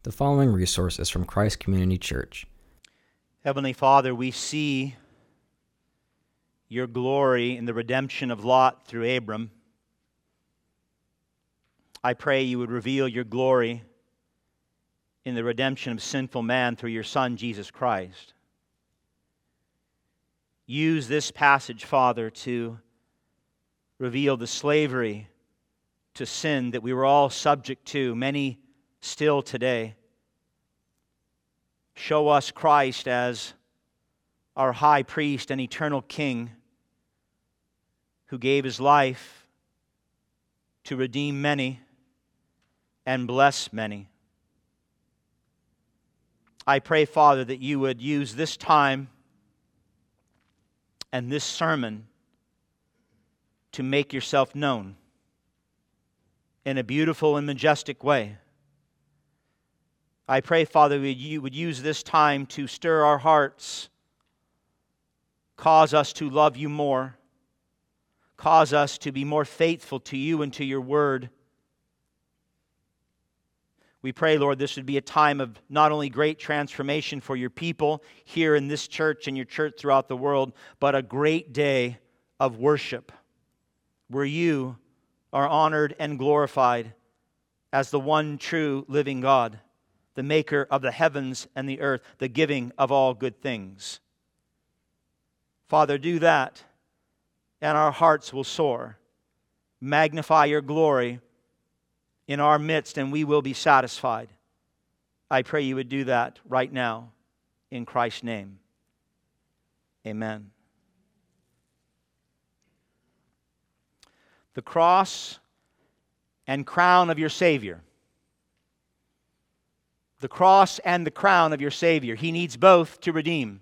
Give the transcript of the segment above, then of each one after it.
The following resource is from Christ Community Church. Heavenly Father, we see your glory in the redemption of Lot through Abram. I pray you would reveal your glory in the redemption of sinful man through your Son, Jesus Christ. Use this passage, Father, to reveal the slavery to sin that we were all subject to, many still today. Show us Christ as our high priest and eternal King who gave his life to redeem many and bless many. I pray, Father, that you would use this time and this sermon to make yourself known in a beautiful and majestic way. I pray, Father, that you would use this time to stir our hearts, cause us to love you more, cause us to be more faithful to you and to your word. We pray, Lord, this would be a time of not only great transformation for your people here in this church and your church throughout the world, but a great day of worship where you are honored and glorified as the one true living God, the maker of the heavens and the earth, the giving of all good things. Father, do that, and our hearts will soar. Magnify your glory in our midst, and we will be satisfied. I pray you would do that right now, in Christ's name. Amen. The cross and crown of your Savior. The cross and the crown of your Savior. He needs both to redeem.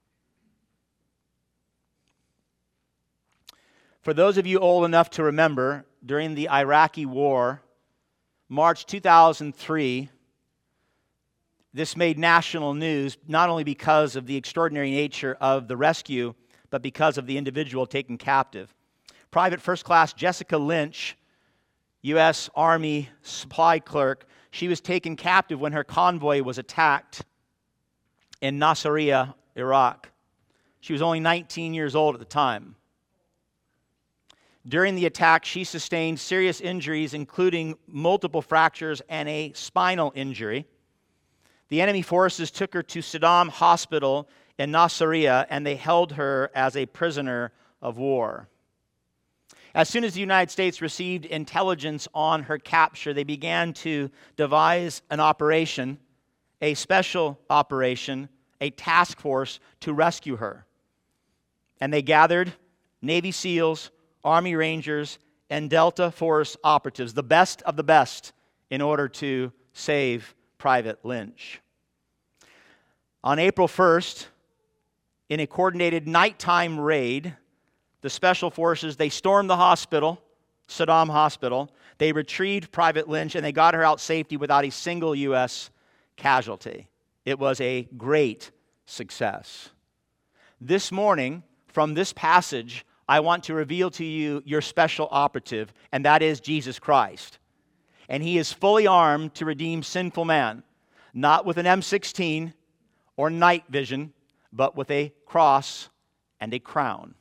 For those of you old enough to remember, during the Iraqi War, March 2003, this made national news, not only because of the extraordinary nature of the rescue, but because of the individual taken captive. Private First Class Jessica Lynch, U.S. Army supply clerk, she was taken captive when her convoy was attacked in Nasiriyah, Iraq. She was only 19 years old at the time. During the attack, she sustained serious injuries, including multiple fractures and a spinal injury. The enemy forces took her to Saddam Hospital in Nasiriyah, and they held her as a prisoner of war. As soon as the United States received intelligence on her capture, they began to devise an operation, a special operation, a task force to rescue her. And they gathered Navy SEALs, Army Rangers, and Delta Force operatives, the best of the best, in order to save Private Lynch. On April 1st, in a coordinated nighttime raid, the Special Forces, they stormed the hospital, Saddam Hospital. They retrieved Private Lynch, and they got her out safely without a single U.S. casualty. It was a great success. This morning, from this passage, I want to reveal to you your special operative, and that is Jesus Christ. And he is fully armed to redeem sinful man, not with an M16 or night vision, but with a cross and a crown.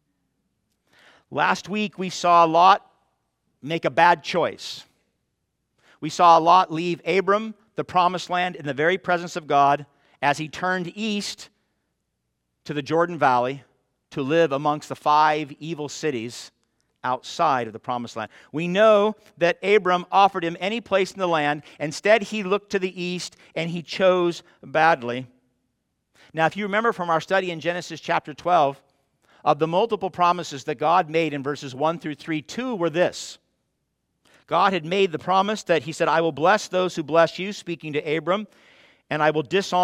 Last week, we saw Lot make a bad choice. We saw Lot leave Abram, the promised land, in the very presence of God, as he turned east to the Jordan Valley to live amongst the 5 evil cities outside of the promised land. We know that Abram offered him any place in the land. Instead, he looked to the east, and he chose badly. Now, if you remember from our study in Genesis chapter 12, of the multiple promises that God made in verses 1 through 3, 2 were this. God had made the promise that he said, I will bless those who bless you, speaking to Abram, and I will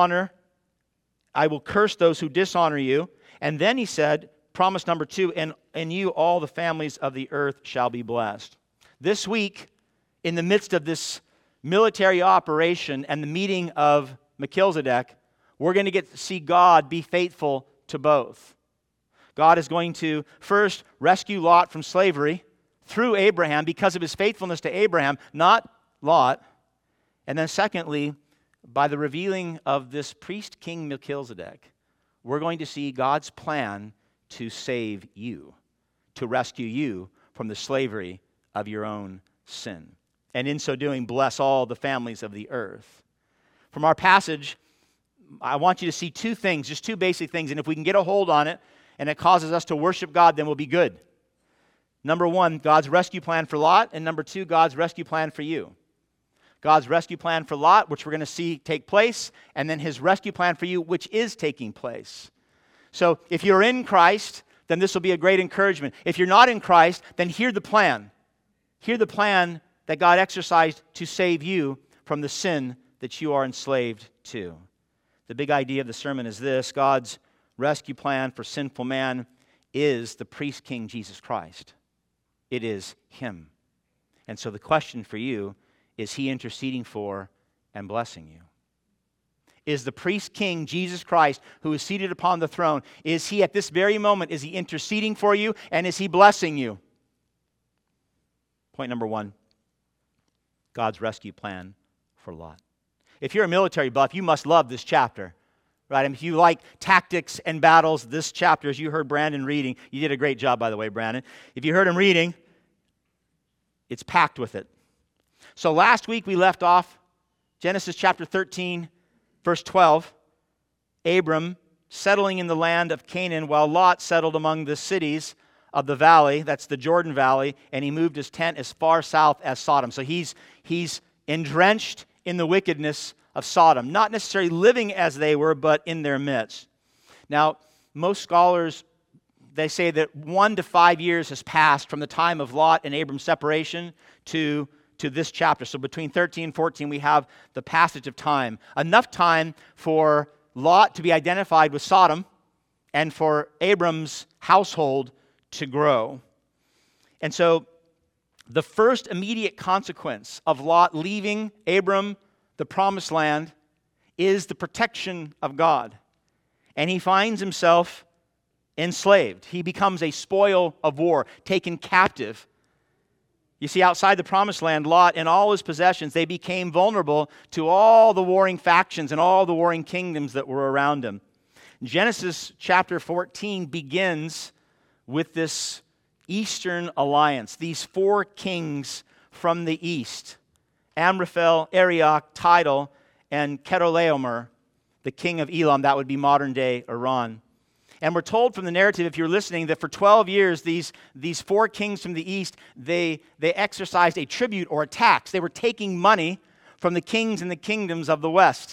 curse those who dishonor you. And then he said, promise number 2, and in you all the families of the earth shall be blessed. This week, in the midst of this military operation and the meeting of Melchizedek, we're going to get to see God be faithful to both. God is going to first rescue Lot from slavery through Abraham because of his faithfulness to Abraham, not Lot. And then secondly, by the revealing of this priest king Melchizedek, we're going to see God's plan to save you, to rescue you from the slavery of your own sin. And in so doing, bless all the families of the earth. From our passage, I want you to see two things, just two basic things. And if we can get a hold on it and it causes us to worship God, then we'll be good. Number one, God's rescue plan for Lot. And number two, God's rescue plan for you. God's rescue plan for Lot, which we're going to see take place, and then his rescue plan for you, which is taking place. So if you're in Christ, then this will be a great encouragement. If you're not in Christ, then hear the plan. Hear the plan that God exercised to save you from the sin that you are enslaved to. The big idea of the sermon is this: God's rescue plan for sinful man is the priest king Jesus Christ. It is him. And so the question for you, is he interceding for and blessing you? Is the priest king Jesus Christ, who is seated upon the throne, is he at this very moment, is he interceding for you and is he blessing you? Point number one, God's rescue plan for Lot. If you're a military buff, you must love this chapter, right? I mean, if you like tactics and battles, this chapter, as you heard Brandon reading, you did a great job, by the way, Brandon. If you heard him reading, it's packed with it. So last week we left off Genesis chapter 13, verse 12. Abram settling in the land of Canaan while Lot settled among the cities of the valley, that's the Jordan Valley, and he moved his tent as far south as Sodom. So he's entrenched in the wickedness of Sodom, not necessarily living as they were, but in their midst. Now, most scholars, they say that 1 to 5 years has passed from the time of Lot and Abram's separation to this chapter. So between 13 and 14, we have the passage of time. Enough time for Lot to be identified with Sodom and for Abram's household to grow. And so the first immediate consequence of Lot leaving Abram, the promised land, is the protection of God. And he finds himself enslaved. He becomes a spoil of war, taken captive. You see, outside the promised land, Lot and all his possessions, they became vulnerable to all the warring factions and all the warring kingdoms that were around him. Genesis chapter 14 begins with this Eastern alliance, these four kings from the east: Amraphel, Arioch, Tidal, and Chedorlaomer, the king of Elam. That would be modern-day Iran. And we're told from the narrative, if you're listening, that for 12 years, these four kings from the east, they exercised a tribute or a tax. They were taking money from the kings and the kingdoms of the west.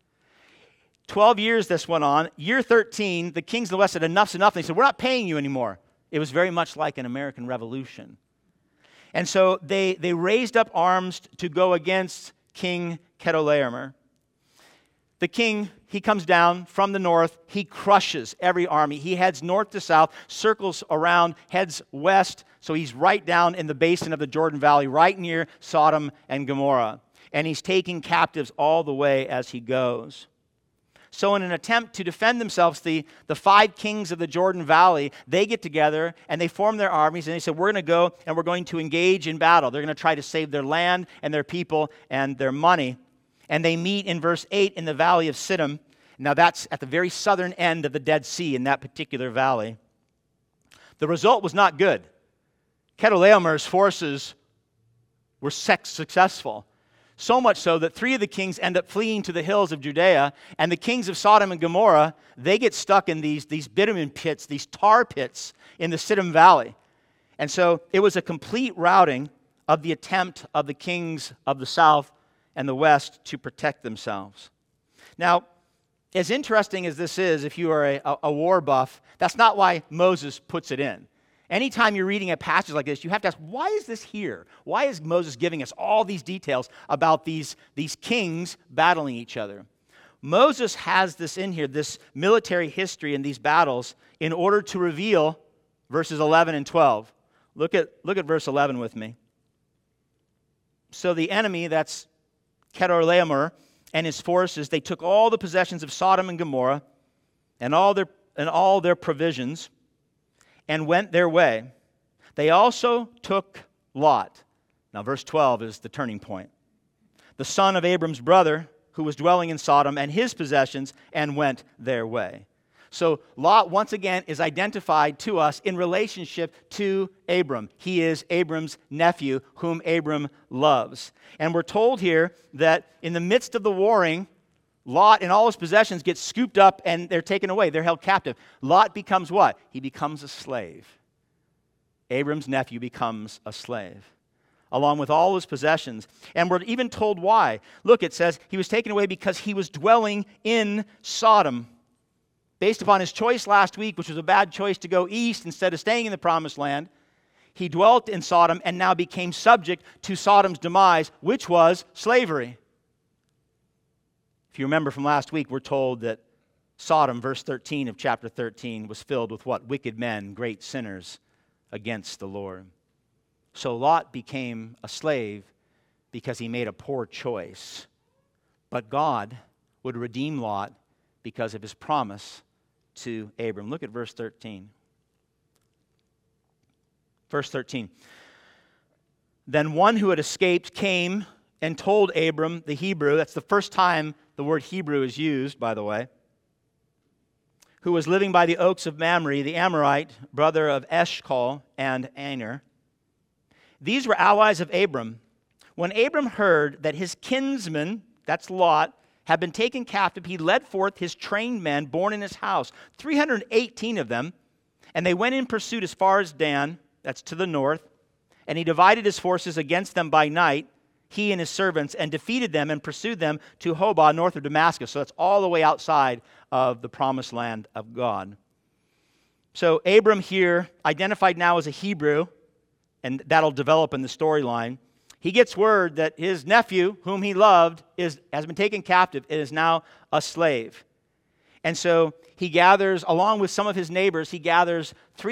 12 years this went on. Year 13, the kings of the west said, enough's enough. And they said, we're not paying you anymore. It was very much like an American Revolution. And so they raised up arms to go against King Chedorlaomer. The king, he comes down from the north. He crushes every army. He heads north to south, circles around, heads west. So he's right down in the basin of the Jordan Valley, right near Sodom and Gomorrah. And he's taking captives all the way as he goes. So in an attempt to defend themselves, the five kings of the Jordan Valley, they get together and they form their armies and they said, we're going to go and we're going to engage in battle. They're going to try to save their land and their people and their money. And they meet in verse 8 in the valley of Siddim. Now that's at the very southern end of the Dead Sea in that particular valley. The result was not good. Chedorlaomer's forces were successful. So much so that three of the kings end up fleeing to the hills of Judea, and the kings of Sodom and Gomorrah, they get stuck in these bitumen pits, these tar pits in the Siddim Valley. And so it was a complete routing of the attempt of the kings of the south and the west to protect themselves. Now, as interesting as this is, if you are a war buff, that's not why Moses puts it in. Anytime you're reading a passage like this, you have to ask, why is this here? Why is Moses giving us all these details about these kings battling each other? Moses has this in here, this military history and these battles, in order to reveal verses 11 and 12. Look at verse 11 with me. So the enemy, that's Chedorlaomer and his forces, they took all the possessions of Sodom and Gomorrah and all their provisions and went their way. They also took Lot. Now, verse 12 is the turning point. The son of Abram's brother, who was dwelling in Sodom, and his possessions, and went their way. So Lot, once again, is identified to us in relationship to Abram. He is Abram's nephew, whom Abram loves. And we're told here that in the midst of the warring, Lot and all his possessions get scooped up and they're taken away. They're held captive. Lot becomes what? He becomes a slave. Abram's nephew becomes a slave, along with all his possessions. And we're even told why. Look, it says he was taken away because he was dwelling in Sodom. Based upon his choice last week, which was a bad choice to go east instead of staying in the promised land, he dwelt in Sodom and now became subject to Sodom's demise, which was slavery. If you remember from last week, we're told that Sodom, verse 13 of chapter 13, was filled with what? Wicked men, great sinners against the Lord. So Lot became a slave because he made a poor choice. But God would redeem Lot because of his promise to Abram. Look at verse 13. Verse 13. Then one who had escaped came and told Abram, the Hebrew, that's the first time the word Hebrew is used, by the way, who was living by the oaks of Mamre, the Amorite, brother of Eshcol and Aner. These were allies of Abram. When Abram heard that his kinsman, that's Lot, had been taken captive, he led forth his trained men born in his house, 318 of them, and they went in pursuit as far as Dan, that's to the north, and he divided his forces against them by night, he and his servants, and defeated them and pursued them to Hobah, north of Damascus. So that's all the way outside of the promised land of God. So Abram here, identified now as a Hebrew, and that'll develop in the storyline, he gets word that his nephew, whom he loved, has been taken captive and is now a slave. And so he gathers, along with some of his neighbors, he gathers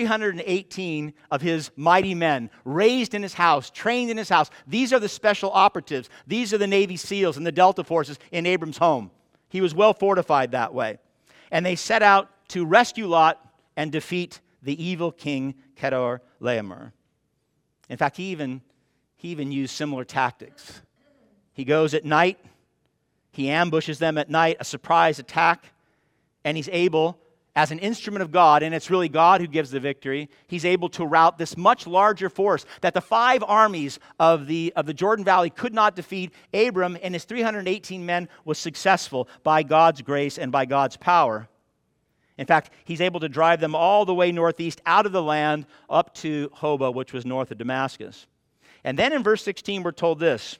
318 of his mighty men, raised in his house, trained in his house. These are the special operatives. These are the Navy SEALs and the Delta forces in Abram's home. He was well fortified that way. And they set out to rescue Lot and defeat the evil king Chedorlaomer. In fact, he even used similar tactics. He goes at night, he ambushes them at night, a surprise attack, and he's able, as an instrument of God, and it's really God who gives the victory, he's able to rout this much larger force that the 5 armies of the Jordan Valley could not defeat. Abram and his 318 men was successful by God's grace and by God's power. In fact, he's able to drive them all the way northeast out of the land up to Hobah, which was north of Damascus. And then in verse 16, we're told this.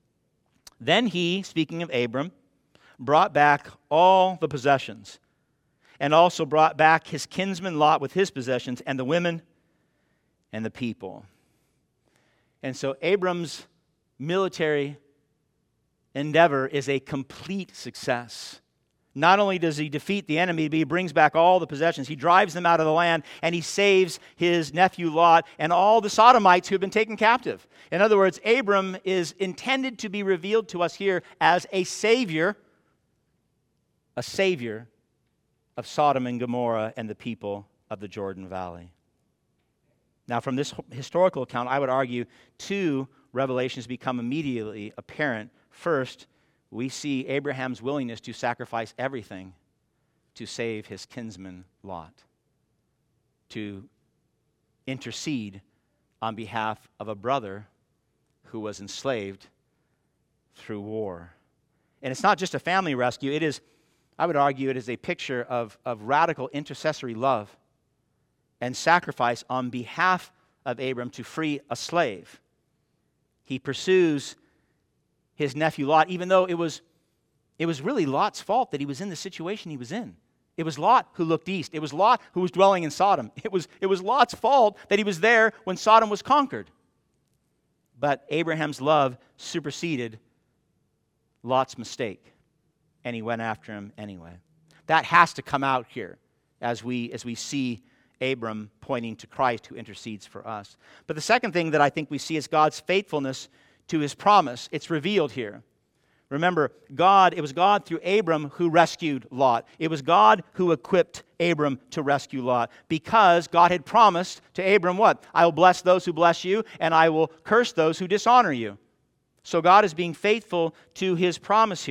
Then he, speaking of Abram, brought back all the possessions, and also brought back his kinsman Lot with his possessions, and the women and the people. And so Abram's military endeavor is a complete success. Not only does he defeat the enemy, but he brings back all the possessions. He drives them out of the land, and he saves his nephew Lot and all the Sodomites who have been taken captive. In other words, Abram is intended to be revealed to us here as a savior of Sodom and Gomorrah and the people of the Jordan Valley. Now, from this historical account, I would argue 2 revelations become immediately apparent. First, we see Abraham's willingness to sacrifice everything to save his kinsman Lot, to intercede on behalf of a brother who was enslaved through war. And it's not just a family rescue. It is, I would argue, it is a picture of radical intercessory love and sacrifice on behalf of Abram to free a slave. He pursues his nephew Lot, even though it was really Lot's fault that he was in the situation he was in. It was Lot who looked east. It was Lot who was dwelling in Sodom. It was Lot's fault that he was there when Sodom was conquered. But Abraham's love superseded Lot's mistake, and he went after him anyway. That has to come out here as we see Abram pointing to Christ who intercedes for us. But the second thing that I think we see is God's faithfulness to his promise. It's revealed here. Remember, it was God through Abram who rescued Lot. It was God who equipped Abram to rescue Lot, because God had promised to Abram what? I will bless those who bless you, and I will curse those who dishonor you. So God is being faithful to his promise here.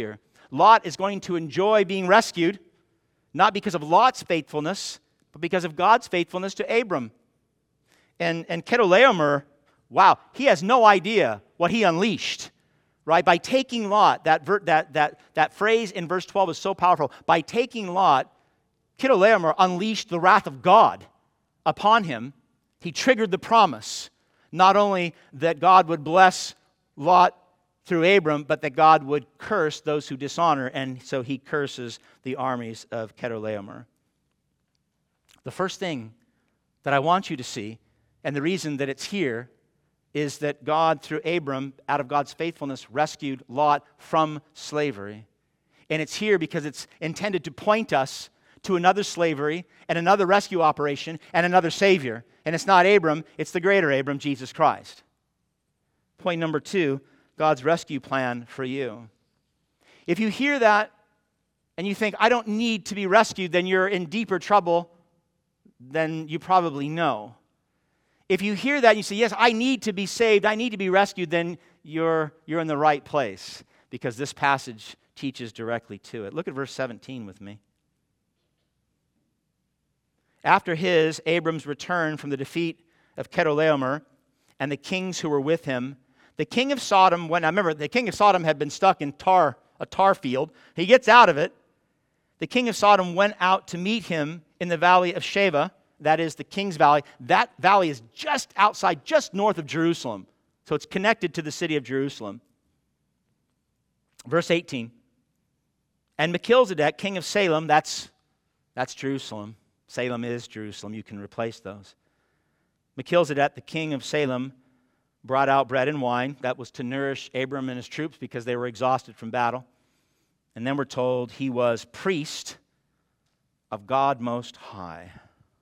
Lot is going to enjoy being rescued, not because of Lot's faithfulness, but because of God's faithfulness to Abram. And Chedorlaomer, wow, he has no idea what he unleashed, right? By taking Lot, that phrase in verse 12 is so powerful. By taking Lot, Chedorlaomer unleashed the wrath of God upon him. He triggered the promise, not only that God would bless Lot through Abram, but that God would curse those who dishonor, and so he curses the armies of Chedorlaomer. The first thing that I want you to see, and the reason that it's here, is that God, through Abram, out of God's faithfulness, rescued Lot from slavery. And it's here because it's intended to point us to another slavery and another rescue operation and another Savior. And it's not Abram, it's the greater Abram, Jesus Christ. Point number 2, God's rescue plan for you. If you hear that and you think, I don't need to be rescued, then you're in deeper trouble than you probably know. If you hear that and you say, yes, I need to be saved, I need to be rescued, then you're in the right place, because this passage teaches directly to it. Look at verse 17 with me. After Abram's return from the defeat of Chedorlaomer and the kings who were with him, the king of Sodom went. Now remember, the king of Sodom had been stuck in a tar field. He gets out of it. The king of Sodom went out to meet him in the valley of Sheva. That is the King's Valley. That valley is just outside, just north of Jerusalem. So it's connected to the city of Jerusalem. Verse 18. And Melchizedek, king of Salem, that's Jerusalem. Salem is Jerusalem. You can replace those. Melchizedek, the king of Salem, brought out bread and wine. That was to nourish Abram and his troops because they were exhausted from battle. And then we're told he was priest of God Most High.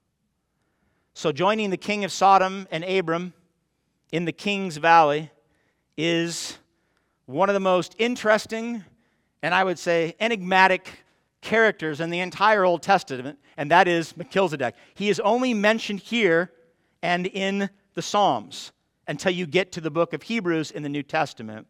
So joining the king of Sodom and Abram in the King's Valley is one of the most interesting and I would say enigmatic characters in the entire Old Testament, and that is Melchizedek. He is only mentioned here and in the Psalms until you get to the book of Hebrews in the New Testament.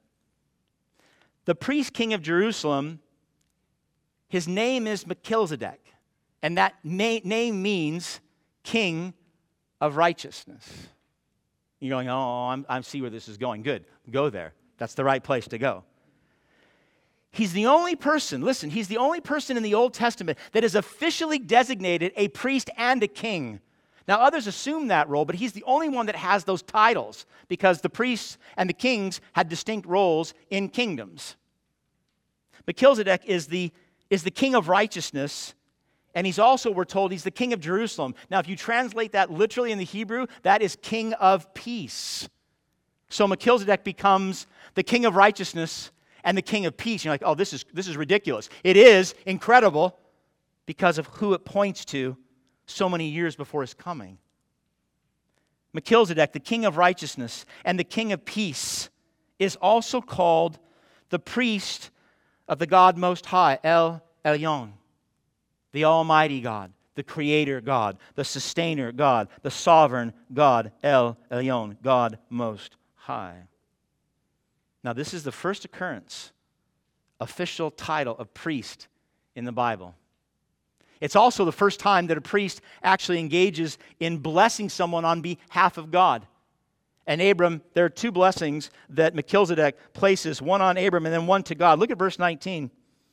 The priest king of Jerusalem, his name is Melchizedek, and that name means king of righteousness. You're going, oh, I see where this is going. Good, go there. That's the right place to go. He's the only person, listen, he's the only person in the Old Testament that is officially designated a priest and a king. Now, others assume that role, but he's the only one that has those titles because the priests and the kings had distinct roles in kingdoms. Melchizedek is the king of righteousness, and he's also, we're told, he's the king of Jerusalem. Now, if you translate that literally in the Hebrew, that is king of peace. So Melchizedek becomes the king of righteousness and the king of peace. You're like, oh, this is ridiculous. It is incredible because of who it points to so many years before his coming. Melchizedek, the king of righteousness and the king of peace, is also called the priest of the God Most High, El Elyon, the Almighty God, the Creator God, the Sustainer God, the Sovereign God, El Elyon, God Most High. Now, this is the first occurrence, official title of priest in the Bible. It's also the first time that a priest actually engages in blessing someone on behalf of God. And Abram, there are two blessings that Melchizedek places, one on Abram and then one to God. Look at verse 19.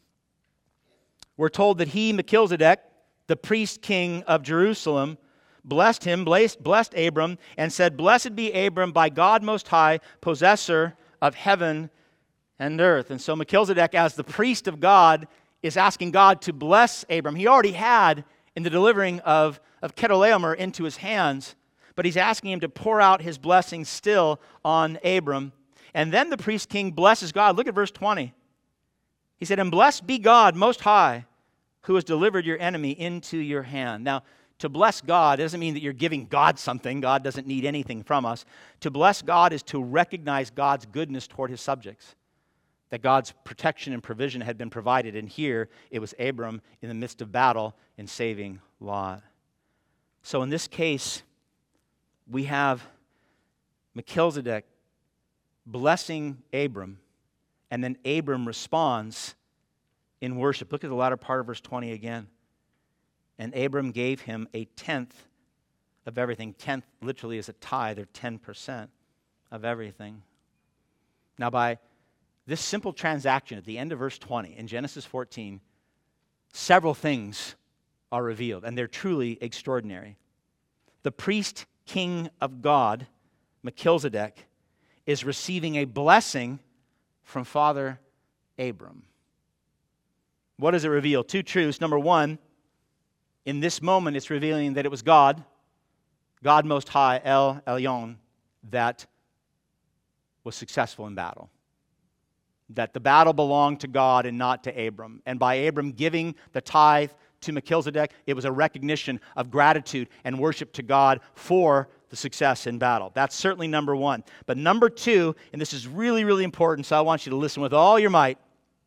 We're told that he, Melchizedek, the priest king of Jerusalem, blessed Abram, and said, "Blessed be Abram by God Most High, possessor of heaven and earth." And so Melchizedek, as the priest of God, is asking God to bless Abram. He already had in the delivering of Chedorlaomer into his hands, but he's asking him to pour out his blessings still on Abram. And then the priest king blesses God. Look at verse 20. He said, "And blessed be God Most High, who has delivered your enemy into your hand." Now, to bless God doesn't mean that you're giving God something. God doesn't need anything from us. To bless God is to recognize God's goodness toward his subjects, that God's protection and provision had been provided. And here, it was Abram in the midst of battle in saving Lot. So in this case, we have Melchizedek blessing Abram, and then Abram responds in worship. Look at the latter part of verse 20 again. And Abram gave him a tenth of everything. Tenth literally is a tithe, or 10% of everything. Now, by this simple transaction at the end of verse 20 in Genesis 14, several things are revealed, and they're truly extraordinary. The priest king of God, Melchizedek, is receiving a blessing from Father Abram. What does it reveal? Two truths. Number one, in this moment, it's revealing that it was God Most High, El Elyon, that was successful in battle. That the battle belonged to God and not to Abram. And by Abram giving the tithe to Melchizedek, it was a recognition of gratitude and worship to God for the success in battle. That's certainly number one. But number two, and this is really, really important, so I want you to listen with all your might.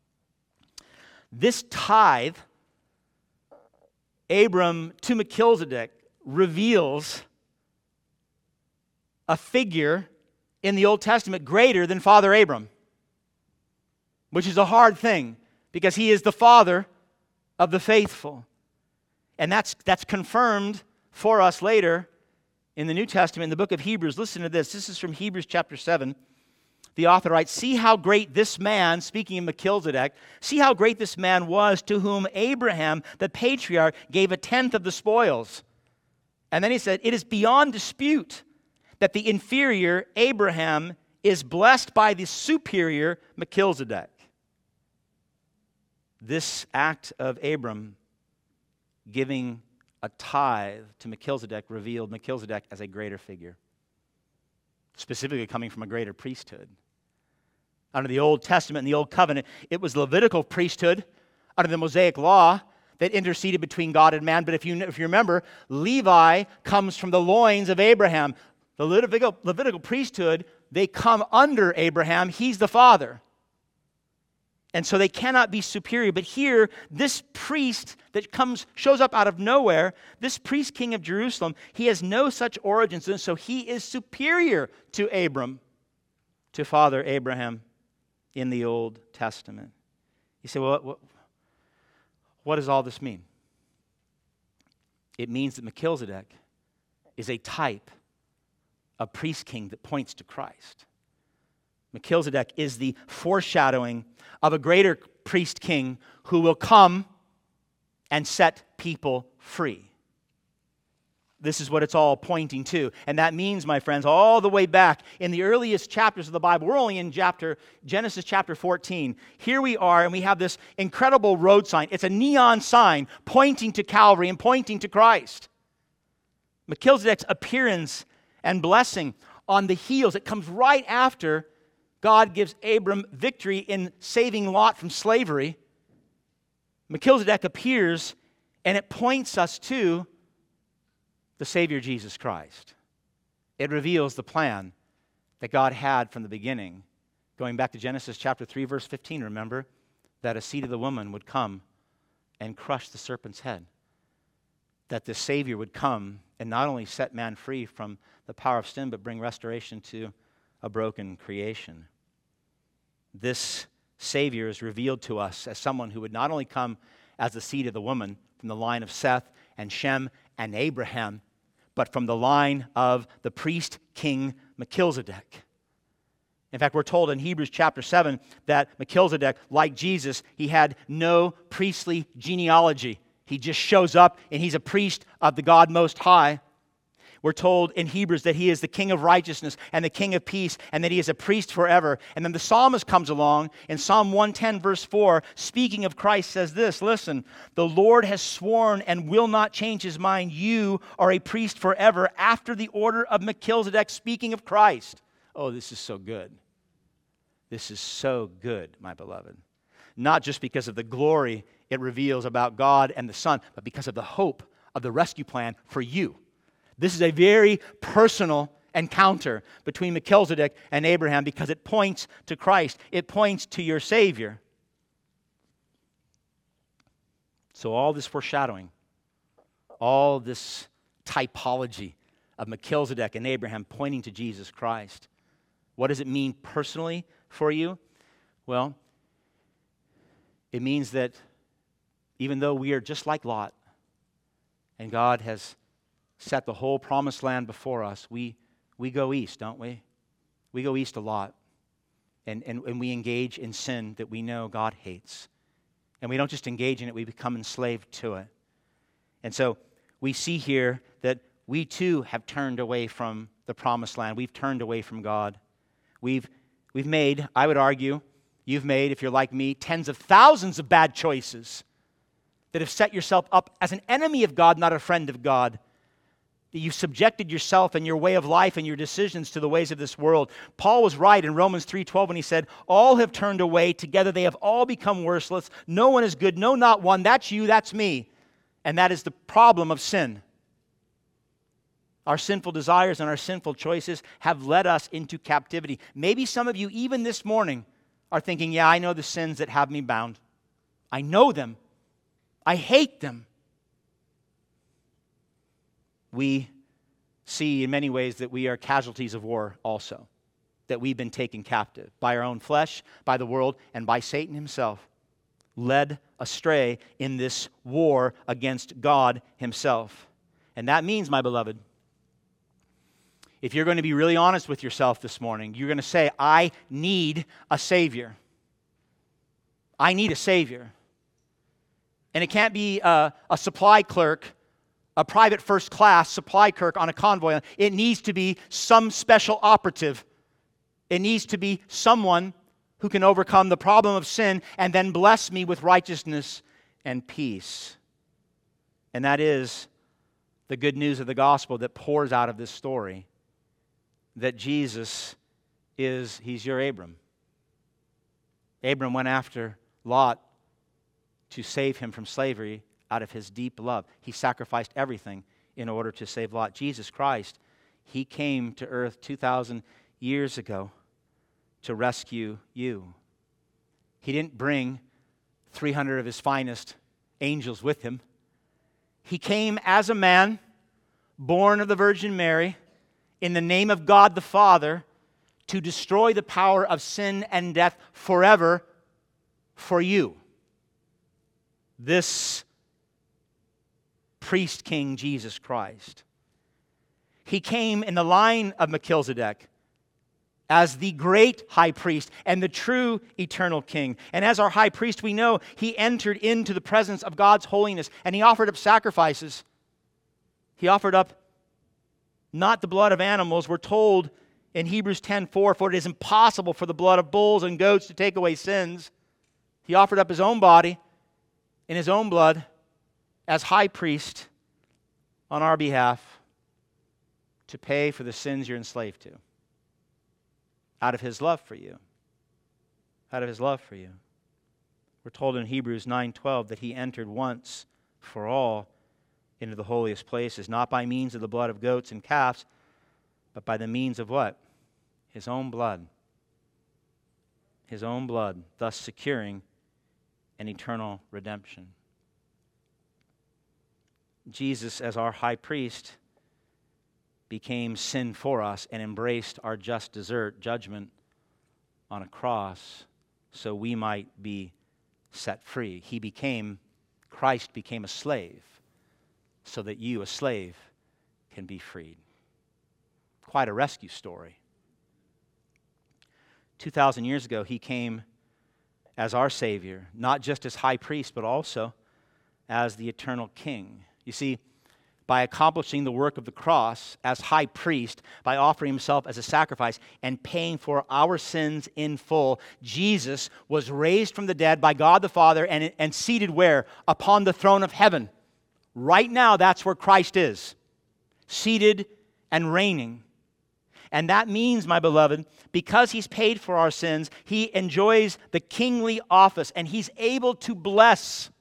This tithe, Abram to Melchizedek, reveals a figure in the Old Testament greater than Father Abram, which is a hard thing because he is the father of the faithful. And that's confirmed for us later in the New Testament, in the book of Hebrews. Listen to this. This is from Hebrews chapter 7. The author writes, "See how great this man," speaking of Melchizedek, "see how great this man was to whom Abraham, the patriarch, gave a tenth of the spoils." And then he said, "It is beyond dispute that the inferior Abraham is blessed by the superior Melchizedek." This act of Abram giving a tithe to Melchizedek revealed Melchizedek as a greater figure, specifically coming from a greater priesthood. Under the Old Testament and the Old Covenant, it was Levitical priesthood under the Mosaic law that interceded between God and man. But if you remember, Levi comes from the loins of Abraham. The Levitical priesthood, they come under Abraham. He's the father. And so they cannot be superior. But here, this priest that shows up out of nowhere, this priest king of Jerusalem, he has no such origins, and so he is superior to Abram, to Father Abraham in the Old Testament. You say, well, what does all this mean? It means that Melchizedek is a type, a priest king that points to Christ. Melchizedek is the foreshadowing of a greater priest king who will come and set people free. This is what it's all pointing to. And that means, my friends, all the way back in the earliest chapters of the Bible, we're only in Genesis chapter 14. Here we are, and we have this incredible road sign. It's a neon sign pointing to Calvary and pointing to Christ. Melchizedek's appearance and blessing on the heels, it comes right after God gives Abram victory in saving Lot from slavery. Melchizedek appears, and it points us to the Savior Jesus Christ. It reveals the plan that God had from the beginning. Going back to Genesis chapter 3, verse 15, remember that a seed of the woman would come and crush the serpent's head. That the Savior would come and not only set man free from the power of sin, but bring restoration to a broken creation. This Savior is revealed to us as someone who would not only come as the seed of the woman from the line of Seth and Shem and Abraham, but from the line of the priest king Melchizedek. In fact, we're told in Hebrews chapter 7 that Melchizedek, like Jesus, he had no priestly genealogy. He just shows up and he's a priest of the God Most High. We're told in Hebrews that he is the king of righteousness and the king of peace, and that he is a priest forever. And then the psalmist comes along in Psalm 110 verse 4, speaking of Christ, says this, listen, "The Lord has sworn and will not change his mind. You are a priest forever after the order of Melchizedek," speaking of Christ. Oh, this is so good. This is so good, my beloved. Not just because of the glory it reveals about God and the Son, but because of the hope of the rescue plan for you. This is a very personal encounter between Melchizedek and Abraham because it points to Christ. It points to your Savior. So all this foreshadowing, all this typology of Melchizedek and Abraham pointing to Jesus Christ. What does it mean personally for you? Well, It means that even though we are just like Lot, and God has set the whole promised land before us, we go east, don't we? We go east a lot. And we engage in sin that we know God hates. And we don't just engage in it, we become enslaved to it. And so we see here that we too have turned away from the promised land. We've turned away from God. We've made, I would argue, you've made, if you're like me, tens of thousands of bad choices that have set yourself up as an enemy of God, not a friend of God. That you've subjected yourself and your way of life and your decisions to the ways of this world. Paul was right in Romans 3:12 when he said, all have turned away, together they have all become worthless. No one is good, no, not one. That's you, that's me. And that is the problem of sin. Our sinful desires and our sinful choices have led us into captivity. Maybe some of you, even this morning, are thinking, yeah, I know the sins that have me bound. I know them. I hate them. We see in many ways that we are casualties of war also, that we've been taken captive by our own flesh, by the world, and by Satan himself, led astray in this war against God himself. And that means, my beloved, if you're going to be really honest with yourself this morning, you're going to say, I need a Savior. I need a Savior. And it can't be a supply clerk, a private first class supply clerk on a convoy. It needs to be some special operative. It needs to be someone who can overcome the problem of sin and then bless me with righteousness and peace. And that is the good news of the gospel that pours out of this story. That Jesus he's your Abram. Abram went after Lot to save him from slavery out of his deep love. He sacrificed everything in order to save Lot. Jesus Christ, he came to earth 2,000 years ago to rescue you. He didn't bring 300 of his finest angels with him. He came as a man, born of the Virgin Mary, in the name of God the Father, to destroy the power of sin and death forever for you. This priest king, Jesus Christ. He came in the line of Melchizedek as the great high priest and the true eternal king. And as our high priest, we know he entered into the presence of God's holiness and he offered up sacrifices. He offered up not the blood of animals. We're told in Hebrews 10:4, for it is impossible for the blood of bulls and goats to take away sins. He offered up his own body in his own blood as high priest on our behalf to pay for the sins you're enslaved to. Out of his love for you. Out of his love for you. We're told in Hebrews 9:12 that he entered once for all into the holiest places, not by means of the blood of goats and calves, but by the means of what? His own blood. His own blood, thus securing an eternal redemption. Jesus, as our high priest, became sin for us and embraced our just judgment on a cross so we might be set free. Christ became a slave so that you, a slave, can be freed. Quite a rescue story. 2,000 years ago, he came as our Savior, not just as high priest, but also as the eternal King. You see, by accomplishing the work of the cross as high priest, by offering himself as a sacrifice and paying for our sins in full, Jesus was raised from the dead by God the Father and seated where? Upon the throne of heaven. Right now, that's where Christ is, seated and reigning. And that means, my beloved, because he's paid for our sins, he enjoys the kingly office and he's able to bless,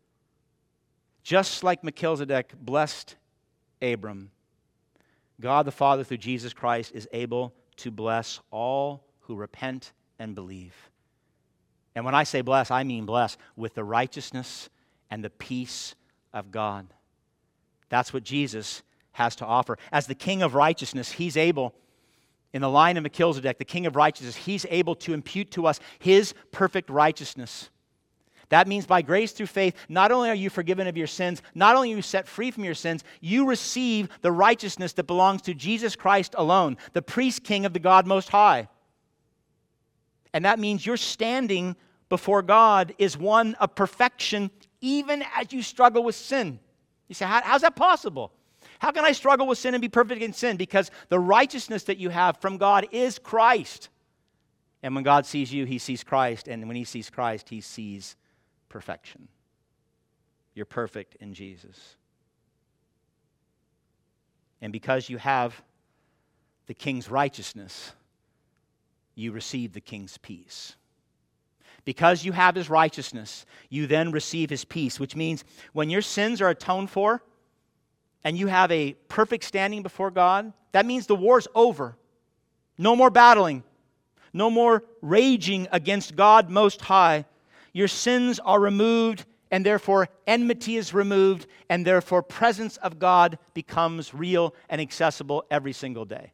just like Melchizedek blessed Abram. God the Father, through Jesus Christ, is able to bless all who repent and believe. And when I say bless, I mean bless with the righteousness and the peace of God. That's what Jesus has to offer. As the King of righteousness, he's able, in the line of Melchizedek, the King of righteousness, he's able to impute to us his perfect righteousness. That means by grace through faith, not only are you forgiven of your sins, not only are you set free from your sins, you receive the righteousness that belongs to Jesus Christ alone, the priest king of the God Most High. And that means your standing before God is one of perfection, even as you struggle with sin. You say, how's that possible? How can I struggle with sin and be perfect in sin? Because the righteousness that you have from God is Christ. And when God sees you, he sees Christ. And when he sees Christ, he sees perfection. You're perfect in Jesus. And because you have the king's righteousness, you receive the king's peace. Because you have his righteousness, you then receive his peace, which means when your sins are atoned for and you have a perfect standing before God, that means the war's over. No more battling. No more raging against God Most High. Your sins are removed, and therefore enmity is removed, and therefore presence of God becomes real and accessible every single day.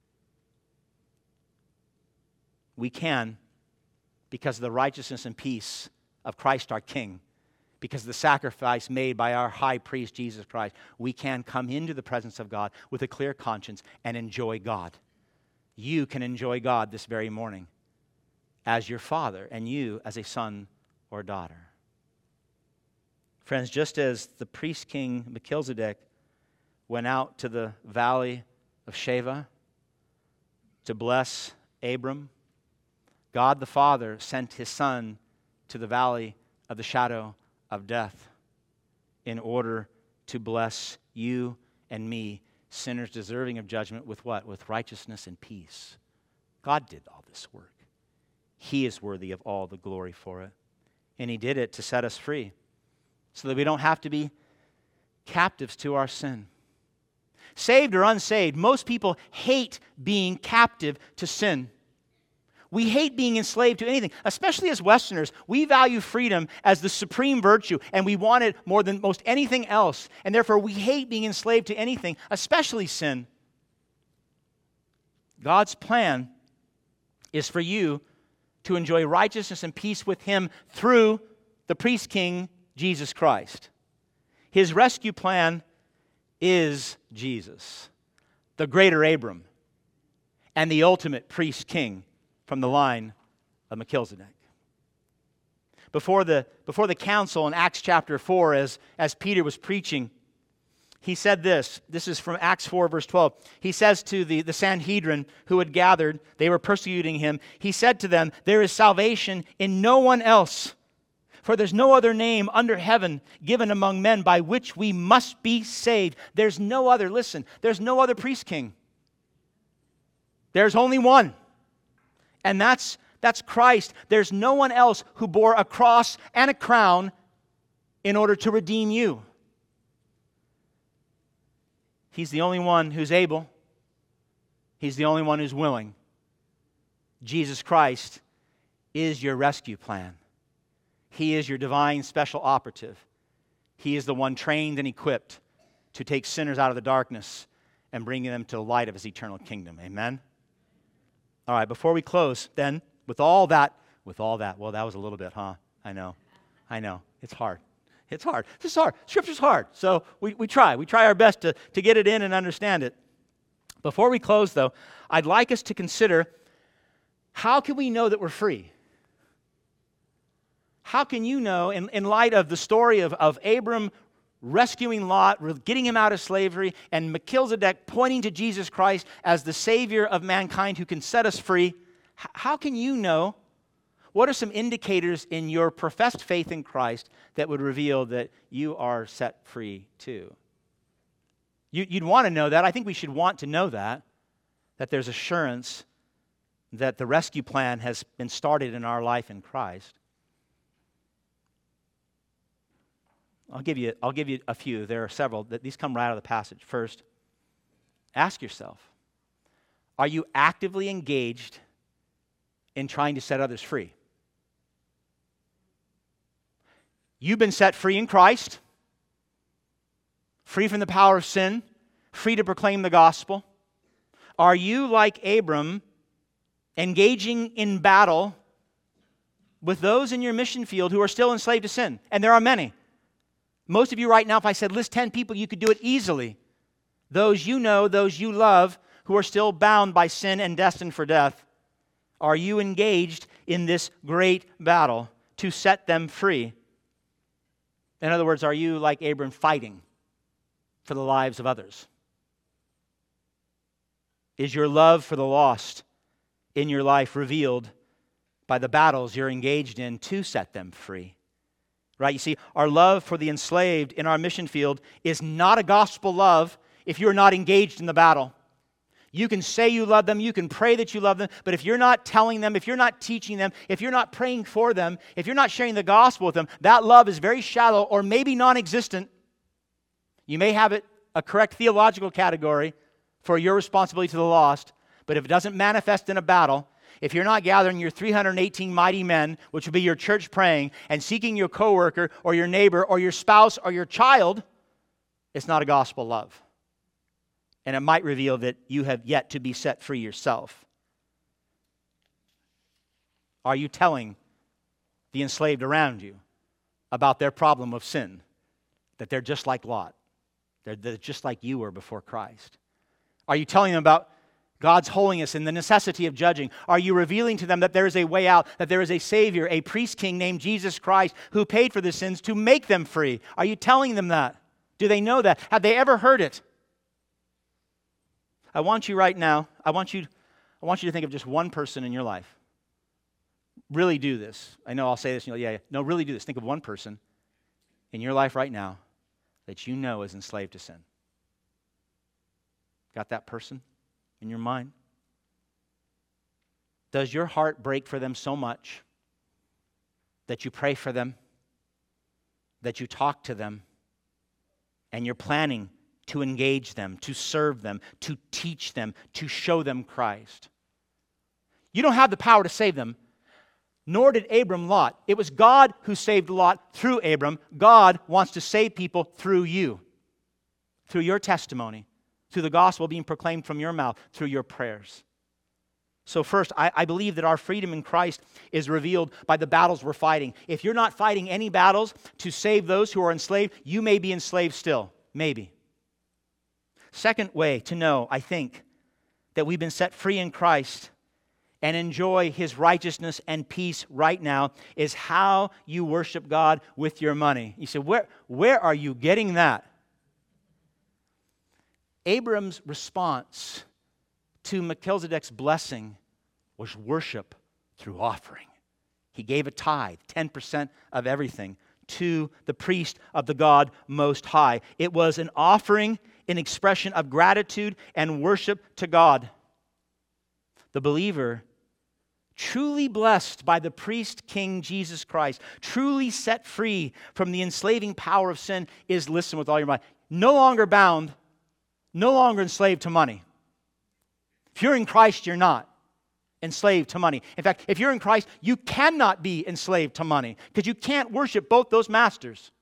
We can, because of the righteousness and peace of Christ our King, because of the sacrifice made by our high priest Jesus Christ, we can come into the presence of God with a clear conscience and enjoy God. You can enjoy God this very morning as your father and you as a son or daughter. Friends, just as the priest king Melchizedek went out to the valley of Sheva to bless Abram, God the Father sent his Son to the valley of the shadow of death in order to bless you and me, sinners deserving of judgment, with what? With righteousness and peace. God did all this work. He is worthy of all the glory for it. And he did it to set us free so that we don't have to be captives to our sin. Saved or unsaved, most people hate being captive to sin. We hate being enslaved to anything, especially as Westerners. We value freedom as the supreme virtue, and we want it more than most anything else. And therefore, we hate being enslaved to anything, especially sin. God's plan is for you to enjoy righteousness and peace with him through the priest king, Jesus Christ. His rescue plan is Jesus, the greater Abram, and the ultimate priest king from the line of Melchizedek. Before the council in Acts chapter 4, as Peter was preaching, he said this. This is from Acts 4, verse 12. He says to the Sanhedrin who had gathered, they were persecuting him. He said to them, "There is salvation in no one else, for there's no other name under heaven given among men by which we must be saved." There's no other, listen, there's no other priest king. There's only one. And that's Christ. There's no one else who bore a cross and a crown in order to redeem you. He's the only one who's able. He's the only one who's willing. Jesus Christ is your rescue plan. He is your divine special operative. He is the one trained and equipped to take sinners out of the darkness and bring them to the light of his eternal kingdom. Amen? All right, before we close, then, with all that, well, that was a little bit, huh? I know. It's hard. This is hard. Scripture's hard. So we try our best to get it in and understand it. Before we close, though, I'd like us to consider, how can we know that we're free? How can you know, in light of the story of Abram rescuing Lot, getting him out of slavery, and Melchizedek pointing to Jesus Christ as the Savior of mankind who can set us free, how can you know? What are some indicators in your professed faith in Christ that would reveal that you are set free too? You'd want to know that. I think we should want to know that there's assurance that the rescue plan has been started in our life in Christ. I'll give you a few. There are several. These come right out of the passage. First, ask yourself, are you actively engaged in trying to set others free? You've been set free in Christ, free from the power of sin, free to proclaim the gospel. Are you, like Abram, engaging in battle with those in your mission field who are still enslaved to sin. And there are many. Most of you right now, if I said list 10 people, you could do it easily. Those you know, those you love, who are still bound by sin and destined for death. Are you engaged in this great battle to set them free? In other words, are you, like Abram, fighting for the lives of others? Is your love for the lost in your life revealed by the battles you're engaged in to set them free? Right? You see, our love for the enslaved in our mission field is not a gospel love if you're not engaged in the battle. You can say you love them, you can pray that you love them, but if you're not telling them, if you're not teaching them, if you're not praying for them, if you're not sharing the gospel with them, that love is very shallow or maybe non-existent. You may have it a correct theological category for your responsibility to the lost, but if it doesn't manifest in a battle, if you're not gathering your 318 mighty men, which will be your church praying, and seeking your coworker or your neighbor or your spouse or your child, it's not a gospel love. And it might reveal that you have yet to be set free yourself. Are you telling the enslaved around you about their problem of sin? That they're just like Lot. They're just like you were before Christ. Are you telling them about God's holiness and the necessity of judging? Are you revealing to them that there is a way out, that there is a Savior, a priest king named Jesus Christ who paid for the sins to make them free? Are you telling them that? Do they know that? Have they ever heard it? I want you right now, I want you to think of just one person in your life. Really do this. I know I'll say this, and you'll, yeah. No, really do this. Think of one person in your life right now that you know is enslaved to sin. Got that person in your mind? Does your heart break for them so much that you pray for them, that you talk to them, and you're planning to engage them, to serve them, to teach them, to show them Christ? You don't have the power to save them, nor did Abram Lot. It was God who saved Lot through Abram. God wants to save people through you, through your testimony, through the gospel being proclaimed from your mouth, through your prayers. So first, I believe that our freedom in Christ is revealed by the battles we're fighting. If you're not fighting any battles to save those who are enslaved, you may be enslaved still. Maybe. Second way to know, I think, that we've been set free in Christ and enjoy His righteousness and peace right now is how you worship God with your money. You say, where are you getting that? Abram's response to Melchizedek's blessing was worship through offering. He gave a tithe, 10% of everything, to the priest of the God Most High. It was an offering, an expression of gratitude and worship to God. The believer, truly blessed by the priest king Jesus Christ, truly set free from the enslaving power of sin, is, listen with all your might, no longer bound, no longer enslaved to money. If you're in Christ, you're not enslaved to money. In fact, if you're in Christ, you cannot be enslaved to money because you can't worship both those masters.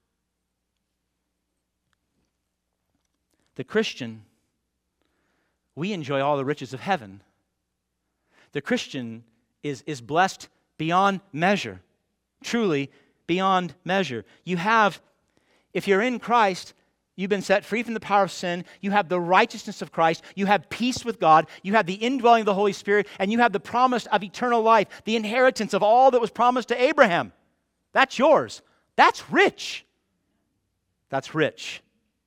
The Christian, we enjoy all the riches of heaven. The Christian is blessed beyond measure, truly beyond measure. You have, if you're in Christ, you've been set free from the power of sin. You have the righteousness of Christ. You have peace with God. You have the indwelling of the Holy Spirit. And you have the promise of eternal life, the inheritance of all that was promised to Abraham. That's yours. That's rich. That's rich.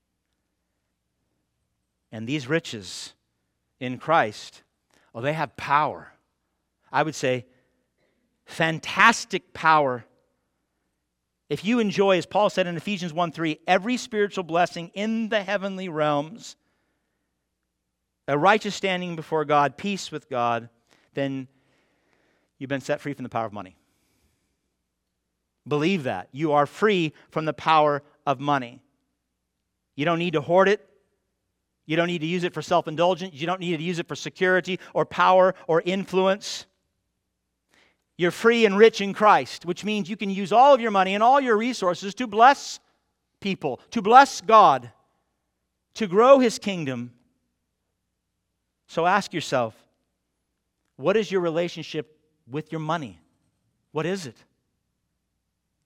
And these riches in Christ, well, they have power. I would say fantastic power. If you enjoy, as Paul said in Ephesians 1:3, every spiritual blessing in the heavenly realms, a righteous standing before God, peace with God, then you've been set free from the power of money. Believe that. You are free from the power of money. You don't need to hoard it. You don't need to use it for self-indulgence. You don't need to use it for security or power or influence. You're free and rich in Christ, which means you can use all of your money and all your resources to bless people, to bless God, to grow His kingdom. So ask yourself, what is your relationship with your money? What is it?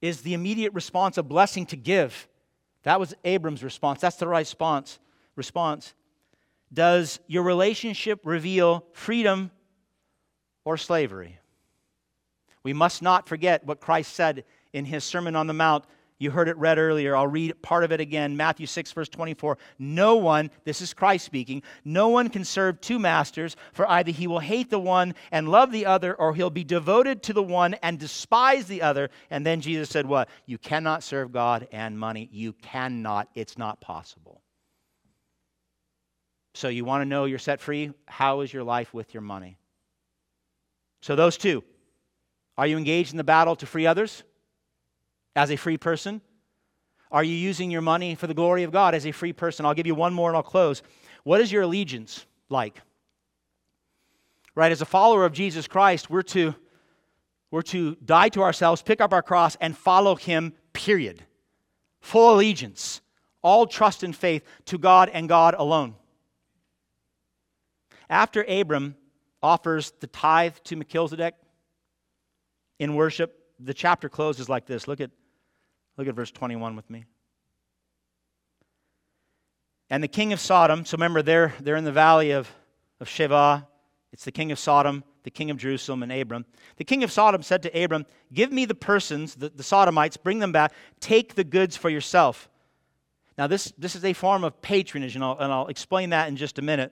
is the immediate response of blessing to give. That was Abram's response. That's the right response. Does your relationship reveal freedom or slavery? We must not forget what Christ said in his Sermon on the Mount. You heard it read earlier. I'll read part of it again. Matthew 6, verse 24. No one, this is Christ speaking, no one can serve two masters, for either he will hate the one and love the other, or he'll be devoted to the one and despise the other. And then Jesus said what? You cannot serve God and money. You cannot. It's not possible. So you want to know you're set free? How is your life with your money? So those two. Are you engaged in the battle to free others as a free person? Are you using your money for the glory of God as a free person? I'll give you one more and I'll close. What is your allegiance like? Right, as a follower of Jesus Christ, we're to die to ourselves, pick up our cross, and follow him, period. Full allegiance, all trust and faith to God and God alone. After Abram offers the tithe to Melchizedek in worship, the chapter closes like this. Look at verse 21 with me. And the king of Sodom, so remember they're in the valley of Sheva. It's the king of Sodom, the king of Jerusalem, and Abram. The king of Sodom said to Abram, give me the persons, the Sodomites, bring them back, take the goods for yourself. Now this is a form of patronage, and I'll explain that in just a minute.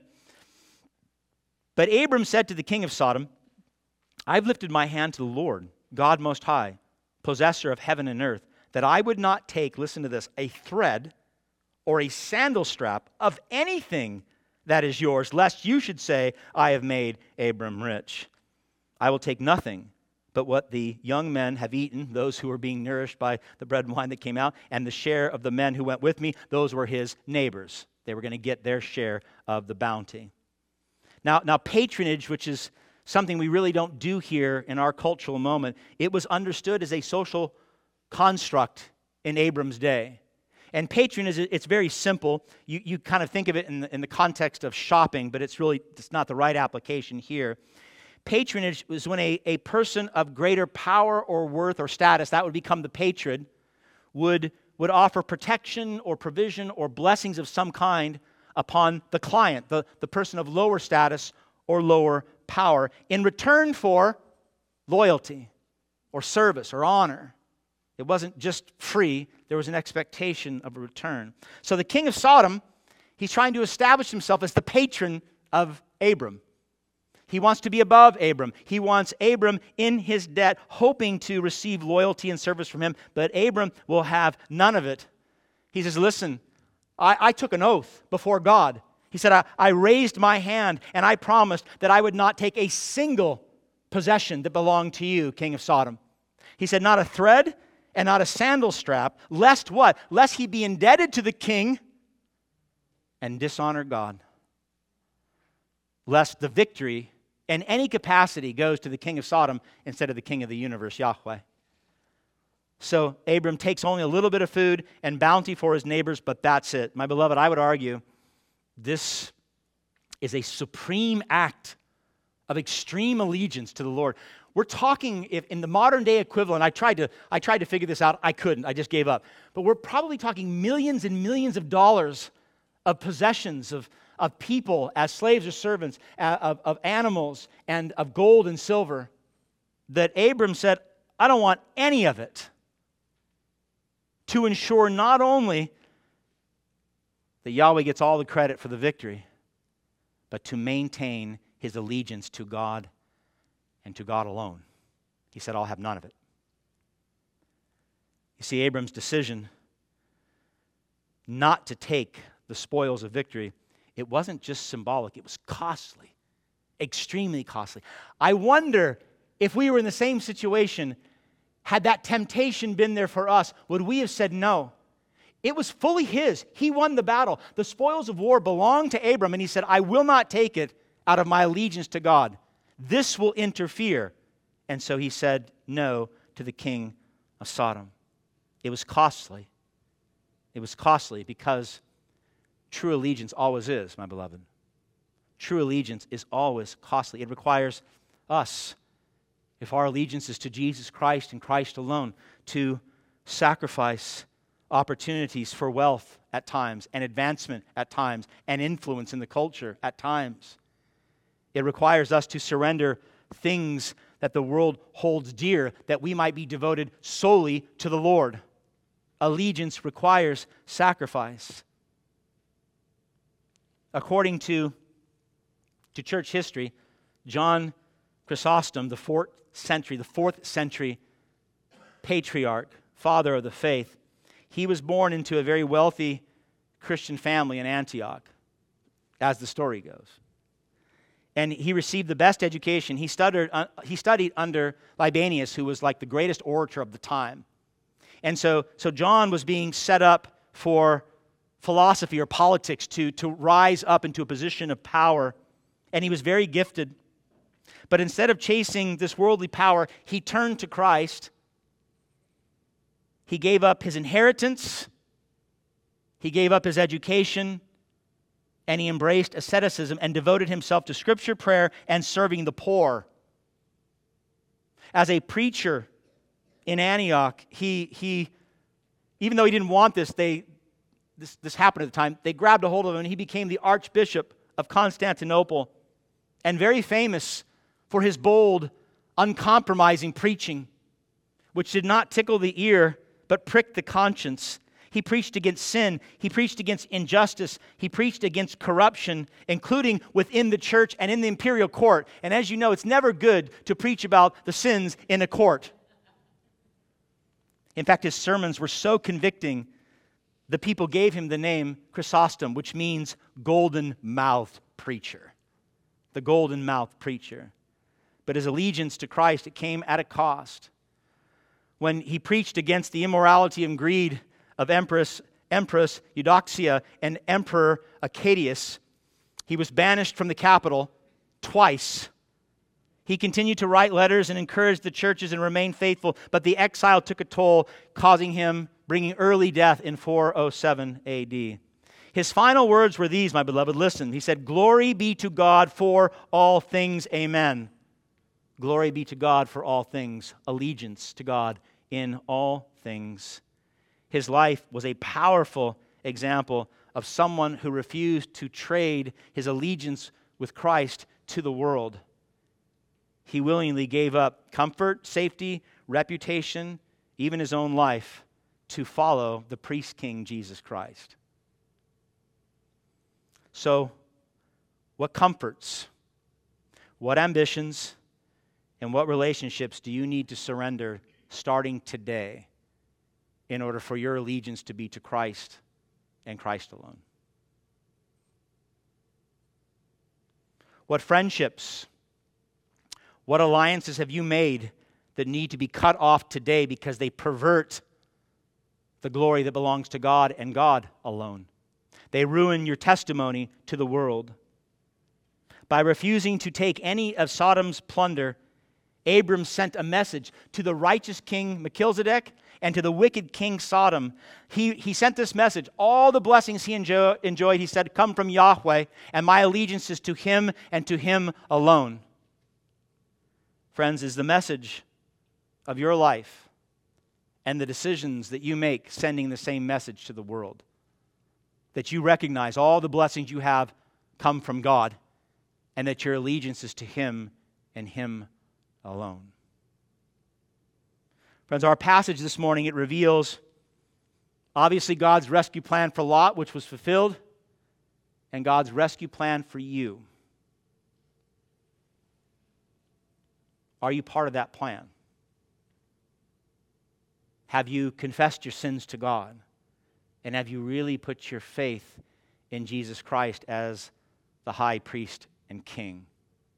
But Abram said to the king of Sodom, I've lifted my hand to the Lord, God Most High, possessor of heaven and earth, that I would not take, listen to this, a thread or a sandal strap of anything that is yours, lest you should say, I have made Abram rich. I will take nothing but what the young men have eaten, those who were being nourished by the bread and wine that came out, and the share of the men who went with me, those were his neighbors. They were going to get their share of the bounty. Now, patronage, which is something we really don't do here in our cultural moment, it was understood as a social construct in Abram's day. And patronage, it's very simple. You kind of think of it in the context of shopping, but it's not the right application here. Patronage was when a person of greater power or worth or status, that would become the patron, would offer protection or provision or blessings of some kind upon the client, the person of lower status or lower power, in return for loyalty or service or honor. It wasn't just free, there was an expectation of a return. So the king of Sodom, he's trying to establish himself as the patron of Abram. He wants to be above Abram. He wants Abram in his debt, hoping to receive loyalty and service from him, but Abram will have none of it. He says, listen, I took an oath before God. He said, I raised my hand and I promised that I would not take a single possession that belonged to you, king of Sodom. He said, not a thread and not a sandal strap, lest what? Lest he be indebted to the king and dishonor God. Lest the victory in any capacity goes to the king of Sodom instead of the king of the universe, Yahweh. So Abram takes only a little bit of food and bounty for his neighbors, but that's it. My beloved, I would argue this is a supreme act of extreme allegiance to the Lord. We're talking, if in the modern day equivalent, I tried to figure this out. I couldn't. I just gave up. But we're probably talking millions and millions of dollars of possessions of people as slaves or servants, of animals, and of gold and silver, that Abram said, I don't want any of it, to ensure not only that Yahweh gets all the credit for the victory, but to maintain his allegiance to God and to God alone. He said, I'll have none of it. You see, Abram's decision not to take the spoils of victory, it wasn't just symbolic, it was costly, extremely costly. I wonder if we were in the same situation, had that temptation been there for us, would we have said no? It was fully his. He won the battle. The spoils of war belonged to Abram, and he said, I will not take it out of my allegiance to God. This will interfere. And so he said no to the king of Sodom. It was costly. It was costly because true allegiance always is, my beloved. True allegiance is always costly. It requires us, if our allegiance is to Jesus Christ and Christ alone, to sacrifice opportunities for wealth at times, and advancement at times, and influence in the culture at times. It requires us to surrender things that the world holds dear, that we might be devoted solely to the Lord. Allegiance requires sacrifice. According to church history, John Chrysostom, the 4th century patriarch, father of the faith, he was born into a very wealthy Christian family in Antioch, as the story goes. And he received the best education. He studied under Libanius, who was like the greatest orator of the time. And so John was being set up for philosophy or politics to rise up into a position of power. And he was very gifted. But instead of chasing this worldly power, he turned to Christ. He gave up his inheritance. He gave up his education. And he embraced asceticism and devoted himself to scripture, prayer, and serving the poor. As a preacher in Antioch, he even though he didn't want this, this happened at the time, they grabbed a hold of him and he became the Archbishop of Constantinople, and very famous for his bold, uncompromising preaching, which did not tickle the ear, but pricked the conscience. He preached against sin. He preached against injustice. He preached against corruption, including within the church and in the imperial court. And as you know, it's never good to preach about the sins in a court. In fact, his sermons were so convicting, the people gave him the name Chrysostom, which means golden-mouthed preacher. The golden-mouthed preacher. But his allegiance to Christ, it came at a cost. When he preached against the immorality and greed of Empress Eudoxia and Emperor Arcadius, he was banished from the capital twice. He continued to write letters and encourage the churches and remain faithful, but the exile took a toll, bringing early death in 407 AD. His final words were these, my beloved, listen. He said, "Glory be to God for all things, amen." Glory be to God for all things. Allegiance to God in all things. His life was a powerful example of someone who refused to trade his allegiance with Christ to the world. He willingly gave up comfort, safety, reputation, even his own life to follow the priest king Jesus Christ. So, what comforts, what ambitions, and what relationships do you need to surrender starting today in order for your allegiance to be to Christ and Christ alone? What friendships, what alliances have you made that need to be cut off today because they pervert the glory that belongs to God and God alone? They ruin your testimony to the world. By refusing to take any of Sodom's plunder, Abram sent a message to the righteous king Melchizedek and to the wicked king Sodom. He sent this message. All the blessings he enjoyed, he said, come from Yahweh, and my allegiance is to him and to him alone. Friends, is the message of your life and the decisions that you make sending the same message to the world? That you recognize all the blessings you have come from God, and that your allegiance is to him and him alone. Friends, our passage this morning, it reveals obviously God's rescue plan for Lot, which was fulfilled, and God's rescue plan for you. Are you part of that plan? Have you confessed your sins to God? And have you really put your faith in Jesus Christ as the high priest and king?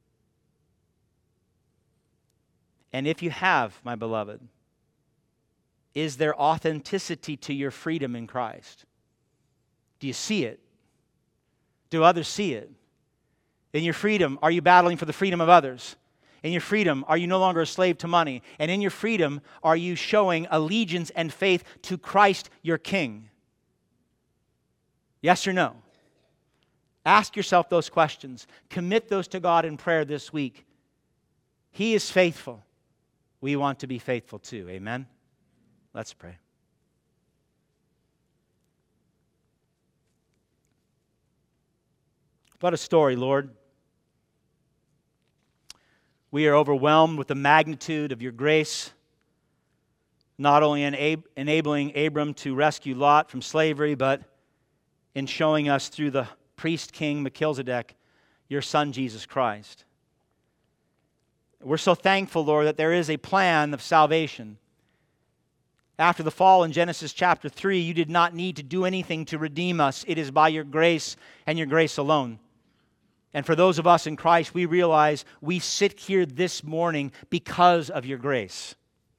And if you have, my beloved, is there authenticity to your freedom in Christ? Do you see it? Do others see it? In your freedom, are you battling for the freedom of others? In your freedom, are you no longer a slave to money? And in your freedom, are you showing allegiance and faith to Christ your King? Yes or no? Ask yourself those questions. Commit those to God in prayer this week. He is faithful. We want to be faithful too. Amen? Let's pray. What a story, Lord. We are overwhelmed with the magnitude of your grace, not only in enabling Abram to rescue Lot from slavery, but in showing us through the priest king Melchizedek, your son Jesus Christ. We're so thankful, Lord, that there is a plan of salvation. After the fall in Genesis chapter 3, you did not need to do anything to redeem us. It is by your grace and your grace alone. And for those of us in Christ, we realize we sit here this morning because of your grace.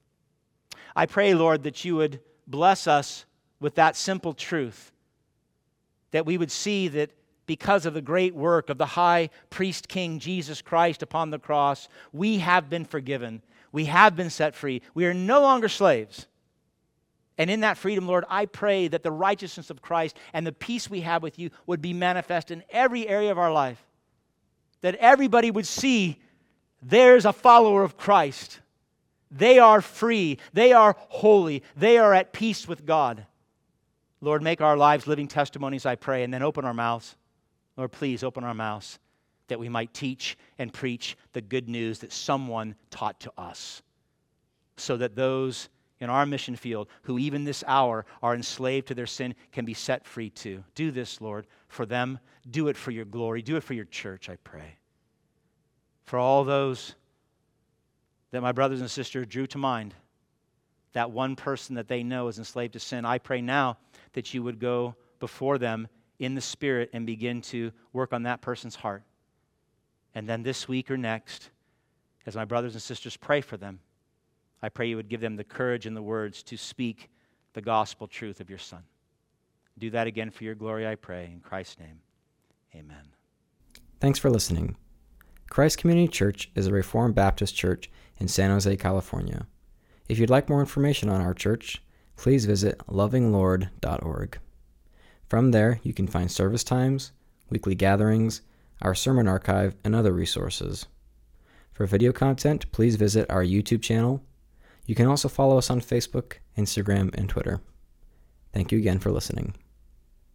I pray, Lord, that you would bless us with that simple truth, that we would see that because of the great work of the high priest king Jesus Christ upon the cross, we have been forgiven. We have been set free. We are no longer slaves. And in that freedom, Lord, I pray that the righteousness of Christ and the peace we have with you would be manifest in every area of our life. That everybody would see there's a follower of Christ. They are free. They are holy. They are at peace with God. Lord, make our lives living testimonies, I pray, and then open our mouths. Lord, please open our mouths that we might teach and preach the good news that someone taught to us, so that those in our mission field who even this hour are enslaved to their sin can be set free too. Do this, Lord, for them. Do it for your glory. Do it for your church, I pray. For all those that my brothers and sisters drew to mind, that one person that they know is enslaved to sin, I pray now that you would go before them in the Spirit and begin to work on that person's heart. And then this week or next, as my brothers and sisters pray for them, I pray you would give them the courage and the words to speak the gospel truth of your Son. Do that again for your glory, I pray. In Christ's name, amen. Thanks for listening. Christ Community Church is a Reformed Baptist church in San Jose, California. If you'd like more information on our church, please visit lovinglord.org. From there, you can find service times, weekly gatherings, our sermon archive, and other resources. For video content, please visit our YouTube channel. You can also follow us on Facebook, Instagram, and Twitter. Thank you again for listening.